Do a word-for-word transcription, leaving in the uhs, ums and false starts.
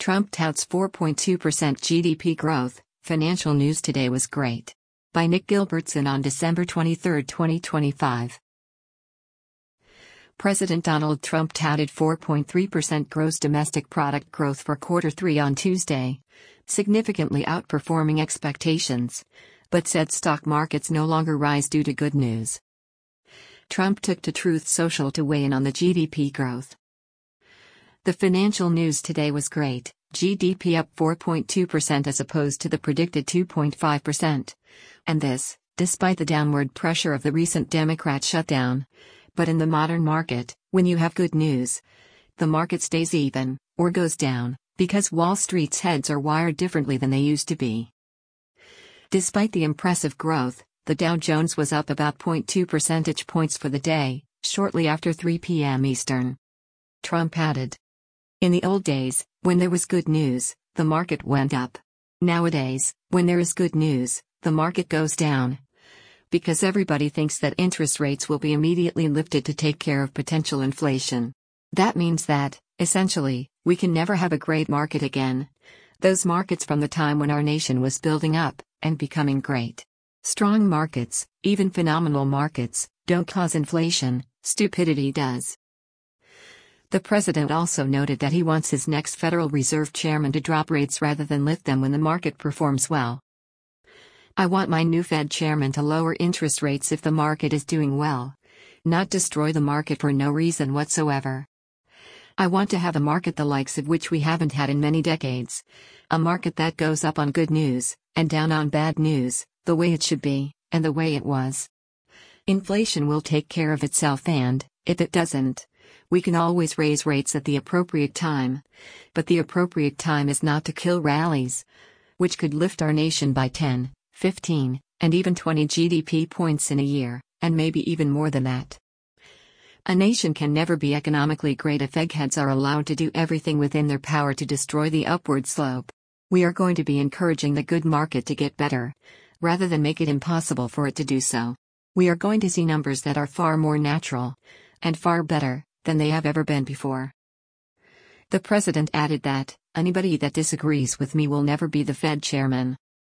Trump touts four point two percent G D P growth. Financial News Today was great. By Nick Gilbertson on December twenty-third, twenty twenty-five. President Donald Trump touted four point three percent gross domestic product growth for quarter three on Tuesday, significantly outperforming expectations, but said stock markets no longer rise due to good news. Trump took to Truth Social to weigh in on the G D P growth. The Financial News Today was great, G D P up four point two percent as opposed to the predicted two point five percent. And this, despite the downward pressure of the recent Democrat shutdown. But in the modern market, when you have good news, the market stays even, or goes down, because Wall Street's heads are wired differently than they used to be. Despite the impressive growth, the Dow Jones was up about zero point two percentage points for the day, shortly after three p m Eastern. Trump added, "In the old days, when there was good news, the market went up. Nowadays, when there is good news, the market goes down. Because everybody thinks that interest rates will be immediately lifted to take care of potential inflation. That means that, essentially, we can never have a great market again. Those markets from the time when our nation was building up and becoming great. Strong markets, even phenomenal markets, don't cause inflation, stupidity does." The president also noted that he wants his next Federal Reserve chairman to drop rates rather than lift them when the market performs well. "I want my new Fed chairman to lower interest rates if the market is doing well, not destroy the market for no reason whatsoever. I want to have a market the likes of which we haven't had in many decades, a market that goes up on good news, and down on bad news, the way it should be, and the way it was. Inflation will take care of itself and, if it doesn't, we can always raise rates at the appropriate time, but the appropriate time is not to kill rallies, which could lift our nation by ten, fifteen, and even twenty G D P points in a year, and maybe even more than that. A nation can never be economically great if eggheads are allowed to do everything within their power to destroy the upward slope. We are going to be encouraging the good market to get better, rather than make it impossible for it to do so. We are going to see numbers that are far more natural, and far better, than they have ever been before." The president added that, "Anybody that disagrees with me will never be the Fed chairman."